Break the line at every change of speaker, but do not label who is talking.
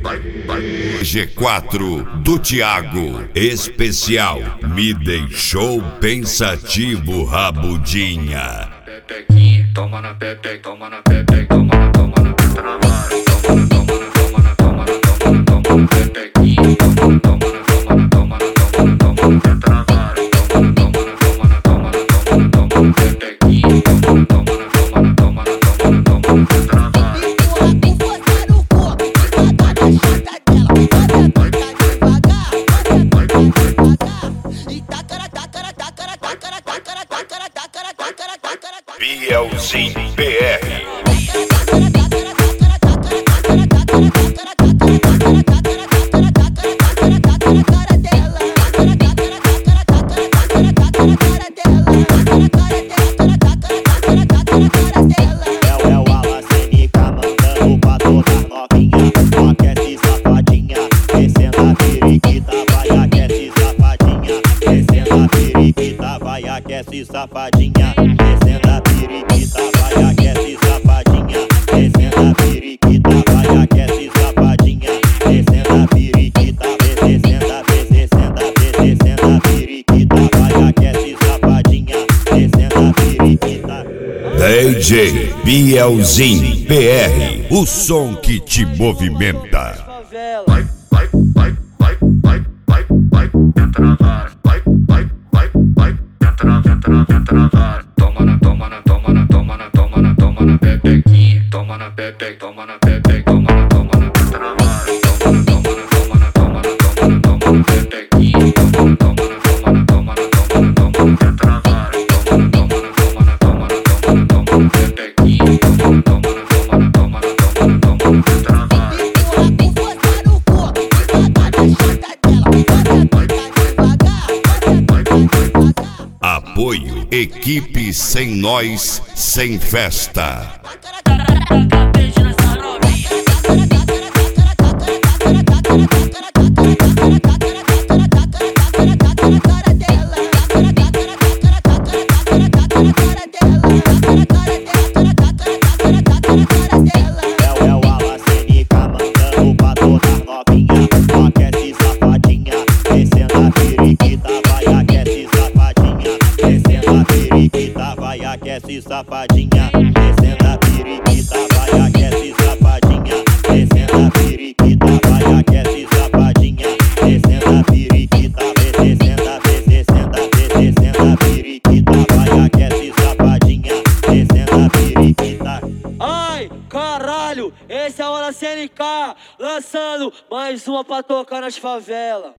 G4 do Thiago, especial, me deixou pensativo, Rabudinha.
Pepequinha, toma na pepe, toma na pepe, toma na travada, toma na pepequinha, toma na travada, toma na pepequinha, toma na travada.
Bielzinho BR.
Aquece safadinha, descendo a periquita, vai aquece safadinha, descendo a periquita, vai aquece safadinha, descendo a periquita, descendo a periquita, vai aquece safadinha, descendo a periquita.
DJ Bielzinho BR, o som que te movimenta.
Toma na pepequinha, toma na pepe, toma na pepe, toma na travada, toma na pepequinha, toma na travada, toma na pepequinha, toma na travada.
Apoio, equipe sem nós, sem festa.
Vai aquece safadinha, descendo a periquita, vai aquece safadinha, descendo a periquita, vai aquece safadinha, descendo a periquita, descendo a periquita, vai aquece safadinha, descendo a periquita.
Ai, caralho, esse é o Hora CNK, lançando mais uma pra tocar nas favelas.